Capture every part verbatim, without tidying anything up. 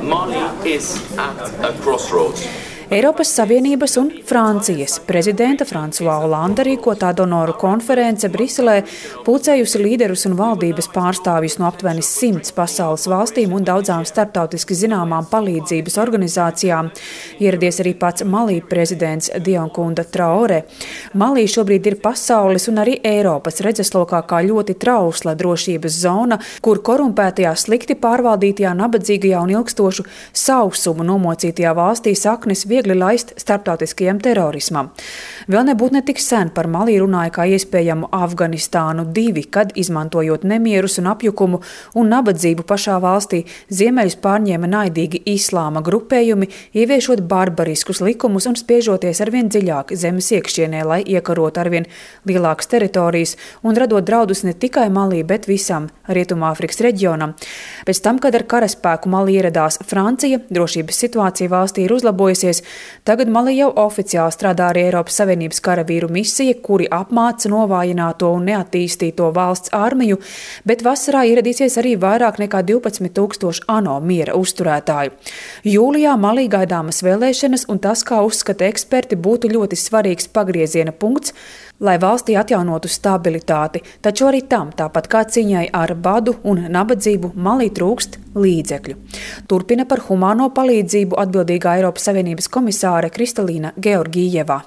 Mali is at a crossroads. Eiropas Savienības un Francijas prezidenta François Hollande rīkotā donoru konference Briselē pulcējusi līderus un valdības pārstāvjus no aptuveni simts pasaules valstīm un daudzām starptautiski zināmām palīdzības organizācijām. Ieradies arī pats Malī prezidents Dionkunda Traoré. Malī šobrīd ir pasaules un arī Eiropas redzeslokā kā ļoti trausla drošības zona, kur korumpētajā, slikti pārvaldītajā, nabadzīgajā un ilgstošu sausumu nomocītajā valstī saknes viegli laist starptautiskajam terorismam. Vēl nebūtu ne tik sen par Malī runāja kā iespējamu Afganistānu divi, kad, izmantojot nemierus un apjukumu un nabadzību pašā valstī, ziemeļus pārņēma naidīgi islāma grupējumi, ieviešot barbariskus likumus un spiežoties arvien dziļāk zemes iekšienē, lai iekarot arvien lielākas teritorijas un radot draudus ne tikai Malī, bet visam Rietumāfrikas reģionam. Pēc tam, kad ar karaspēku Malī ieradās Francija, drošības situācija valstī ir uzlabojusies. Tagad Malī jau oficiāli strādā arī Eiropas Savienības karavīru misija, kuri apmāca novājināto un neattīstīto valsts armiju, bet vasarā ieradīsies arī vairāk nekā divpadsmit tūkstoši ANO miera uzturētāju. Jūlijā Malī gaidāmas vēlēšanas, un tas, kā uzskata eksperti, būtu ļoti svarīgs pagrieziena punkts, lai valstī atjaunotu stabilitāti, taču arī tam, tāpat kā cīņai ar badu un nabadzību, Malī trūkst līdzekļu. Turpina par humāno palīdzību atbildīgā Eiropas Savienības komisāre Kristalīna Georgijeva.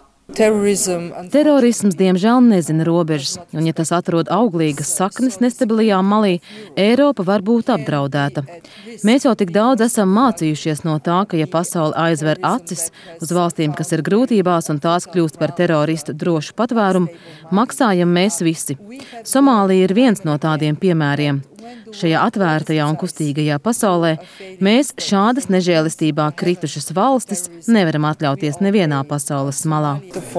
Terorisms, diemžēl, nezina robežas, un ja tas atrod auglīgas saknes nestabilajā Malī, Eiropa var būt apdraudēta. Mēs jau tik daudz esam mācījušies no tā, ka ja pasaule aizver acis uz valstīm, kas ir grūtībās un tās kļūst par teroristu drošu patvērumu, maksājam mēs visi. Somālija ir viens no tādiem piemēriem. Šajā atvērtajā un kustīgajā pasaulē mēs šādas nežēlistībā kritušas valstis nevaram atļauties nevienā pasaules malā.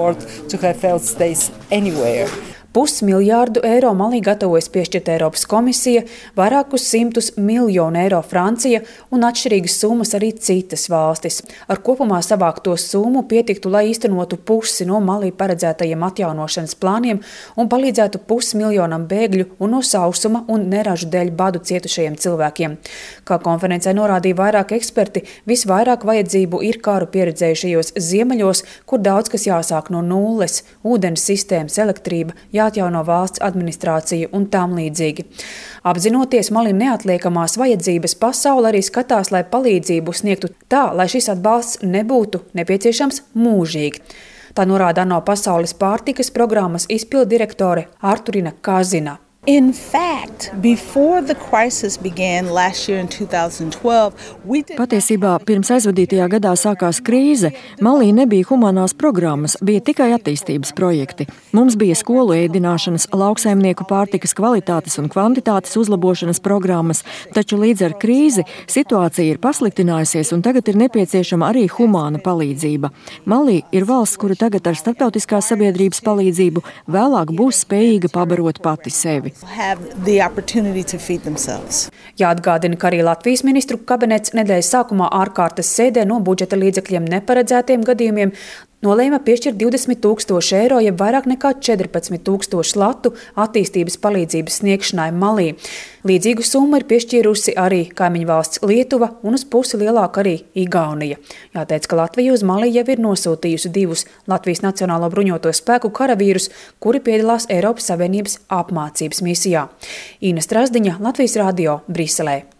Pusmiljārdu eiro Malī gatavojas piešķirt Eiropas komisija, vairākus simtus miljonu eiro Francija un atšķirīgas summas arī citas valstis. Ar kopumā savākto summu pietiktu, lai īstenotu pusi no Malī paredzētajiem atjaunošanas plāniem un palīdzētu pusmiljonam bēgļu un no sausuma un neražu dēļ badu cietušajiem cilvēkiem. Kā konferencē norādīja vairāk eksperti, visvairāk vajadzību ir kāru pieredzējušajos ziemeļos, kur daudz kas jāsāk no nulles – ūdens sistēmas, elektrība, jāatjauno valsts administrācija un tam līdzīgi. Apzinoties Malī neatliekamās vajadzības, pasaule arī skatās, lai palīdzību sniegtu tā, lai šis atbalsts nebūtu nepieciešams mūžīgi. Tā norāda ANO pasaules pārtikas programmas izpilddirektore Arturina Kazina. In fact, before the crisis began last year in two thousand twelve, we did... Patiesībā pirms aizvadītajā gadā sākās krīze, Malī nebija humanās programmas, bija tikai attīstības projekti. Mums bija skolu ēdināšanas, lauksaimnieku pārtikas kvalitātes un kvantitātes uzlabošanas programmas, taču līdz ar krīzi situācija ir pasliktinājusies un tagad ir nepieciešama arī humāna palīdzība. Malī ir valsts, kura tagad ar starptautiskās sabiedrības palīdzību vēlāk būs spējīga pabarot pati sevi. Jāatgādina, ka arī Latvijas ministru kabinets nedēļas sākumā ārkārtas sēdē no budžeta līdzekļiem neparedzētiem gadījumiem nolēma piešķirt divdesmit tūkstoši eiro, jeb vairāk nekā četrpadsmit tūkstoši latu attīstības palīdzības sniegšanai Malī. Līdzīgu summu ir piešķīrusi arī kaimiņu valsts Lietuva un uz pusi lielāka arī Igaunija. Jāteic, ka Latvija uz Malī jau ir nosūtījusi divus Latvijas Nacionālo bruņoto spēku karavīrus, kuri piedalās Eiropas Savienības apmācības misijā. Ina Strazdiņa, Latvijas radio, Briselē.